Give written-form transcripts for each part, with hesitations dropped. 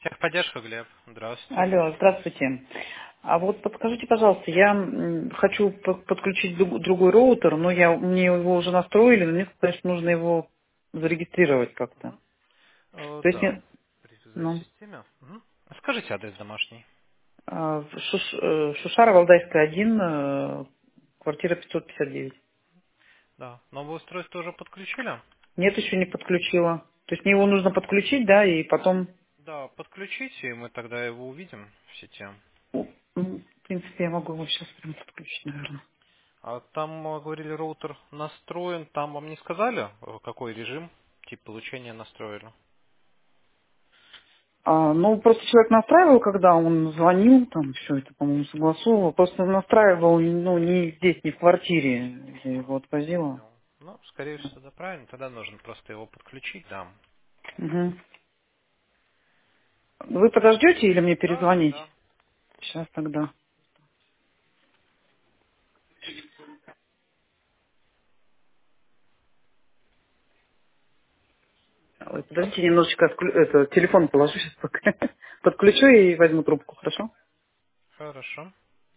Техподдержка, Глеб. Здравствуйте. Алло, здравствуйте. А вот подскажите, пожалуйста, я хочу подключить другой роутер, но мне его уже настроили, но мне сказали, что нужно его зарегистрировать как-то. То есть, Да, привязать к ну, системе. Мгм. Скажите адрес домашний. Шушара, Валдайская, 1, квартира 559. Да. Новое устройство уже подключили? Нет, еще не подключила. То есть мне его нужно подключить, да, и потом, Да, подключите, и мы тогда его увидим в сети. в принципе, я могу его сейчас прям подключить, наверное. А там, говорили, роутер настроен. Там вам не сказали, какой режим, тип получения настроили? Ну, просто человек настраивал, когда он звонил, там все это, по-моему, согласовывал. Просто настраивал, ну, не здесь, не в квартире. Я его отвозила. Понял. Ну, скорее всего, да, правильно. Тогда нужно просто его подключить, да. Угу. Вы подождете или мне Да, перезвонить? да. Сейчас тогда. Ой, подождите, немножечко телефон положу сейчас пока. Подключу и возьму трубку, хорошо? Хорошо.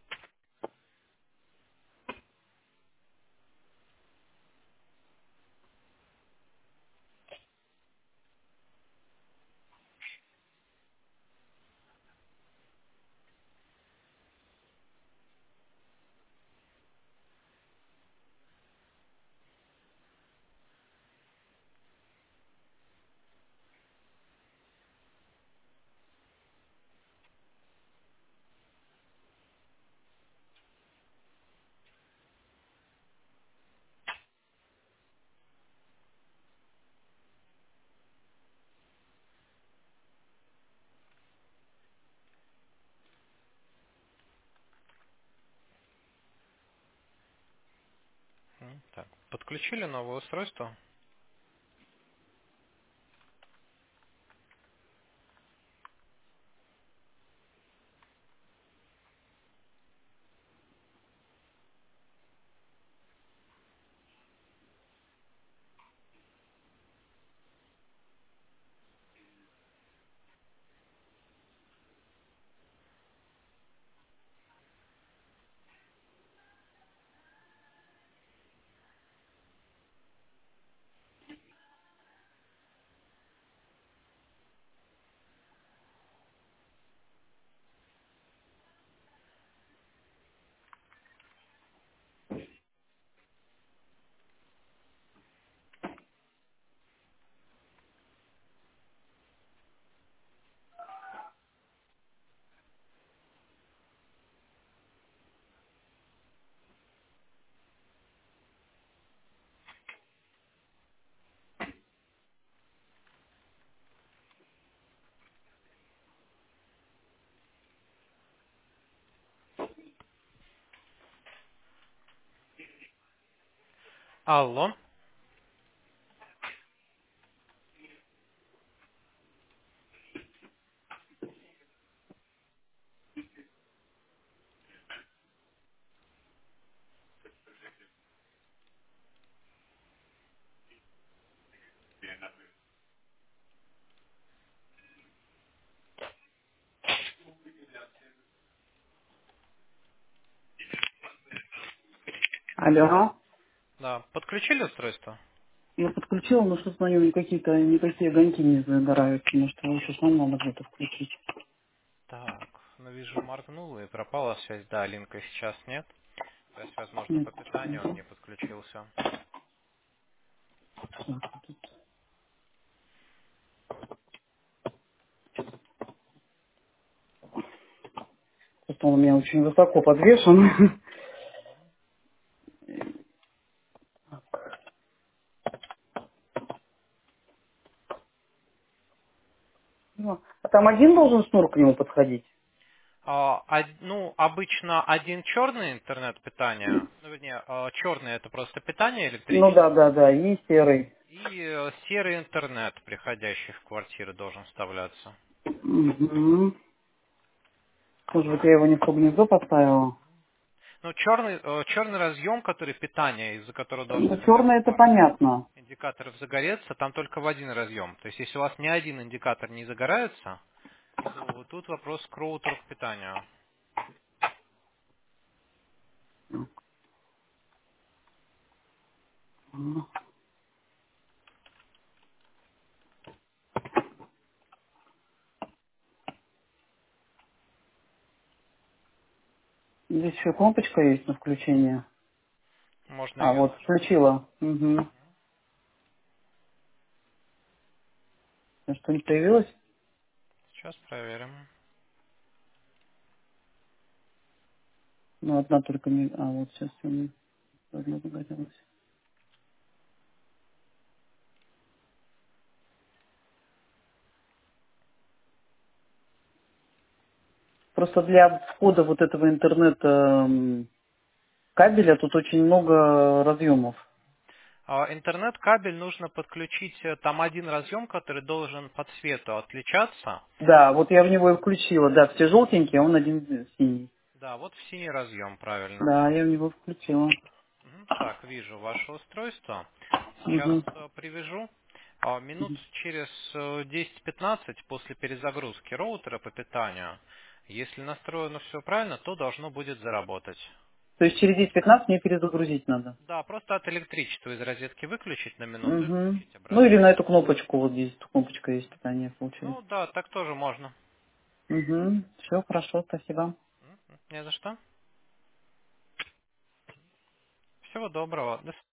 Так, подключили новое устройство? Алло. Алло. Да, подключили устройство? Я подключила, но что-то на нем никакие огоньки не загорают. Может, вы еще снова надо где-то включить. Так, ну вижу, моргнула и пропала связь. Да, линка сейчас нет. То есть, возможно, Нет, по питанию он не подключился. просто он у меня очень высоко подвешен. Ну, а там один должен шнур к нему подходить? Ну, обычно один черный интернет питания, ну, вернее, черный это просто питание Ну да, электрическое, да, да, и серый. и серый интернет, приходящий в квартиру, должен вставляться. Угу. Может быть, я его не в то гнездо поставила? Ну, черный разъем, который питание, из-за которого Ну, должны черное это пара понятно. индикаторов загореться, там только в один разъем. То есть, если у вас ни один индикатор не загорается, Тут вопрос к роутеру к питанию. Здесь еще кнопочка есть на включение. Можно А, ее вот, нажать. включила. Угу. Что-нибудь появилось? Сейчас проверим. Ну, одна только не... А, вот сейчас у меня одна загорелась. Просто для входа вот этого интернета кабеля тут очень много разъемов. Интернет-кабель нужно подключить, там один разъем, который должен по цвету отличаться. Да, вот я в него и включила. Да, все желтенькие, а он один синий. Да, вот в синий разъем, правильно. Да, я в него включила. Так, вижу ваше устройство. Сейчас Угу. привяжу. Минут через 10-15 после перезагрузки роутера по питанию, если настроено все правильно, то должно будет заработать. То есть через 10-15 мне перезагрузить надо. Да, просто от электричества из розетки выключить на минуту и Угу. включить Ну или обратно. на эту кнопочку, вот здесь кнопочка есть, питание Ну получается. да, так тоже можно. Угу. Все хорошо, спасибо. Не за что. Всего доброго. До